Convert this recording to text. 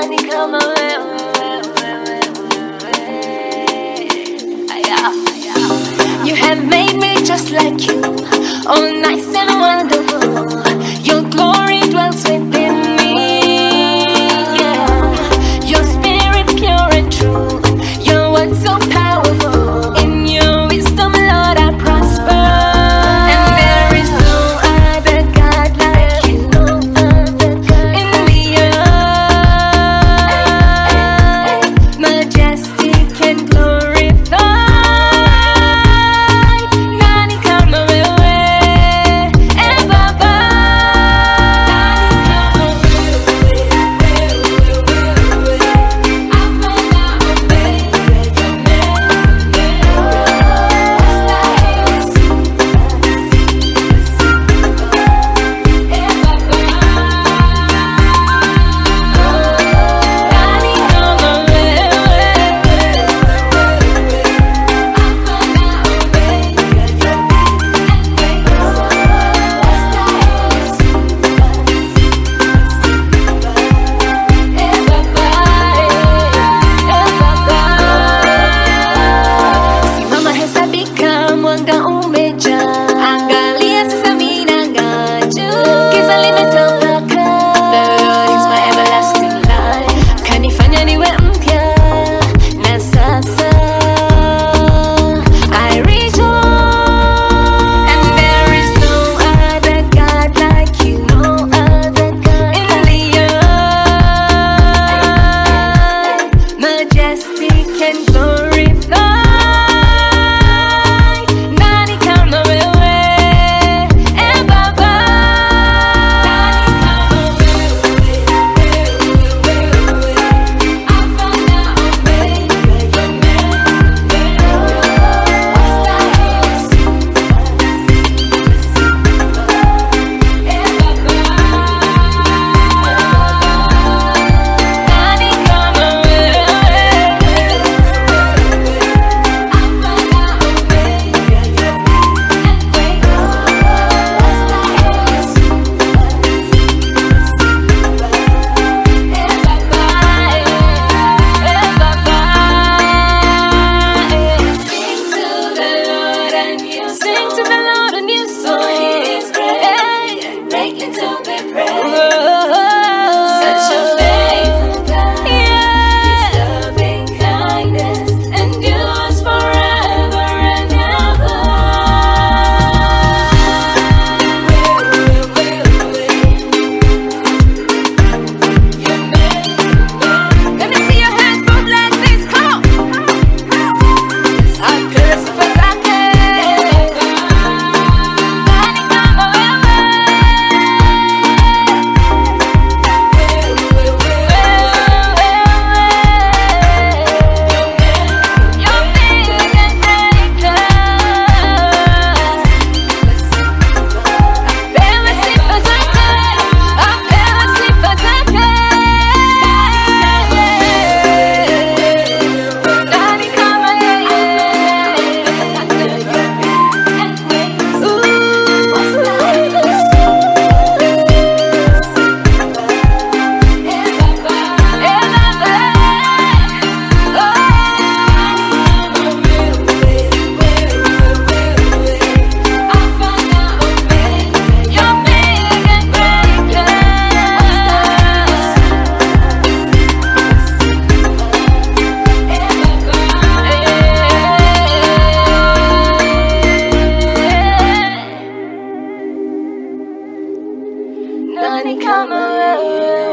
nani kama wewe. You have made me just like you, all nice and wonderful. Your glory dwells within me. Yeah, your spirit pure and true. Your word so powerful. In your wisdom, Lord, I prosper. And there is no other God like you in the earth, majestic and glorified. Nani kama wewe.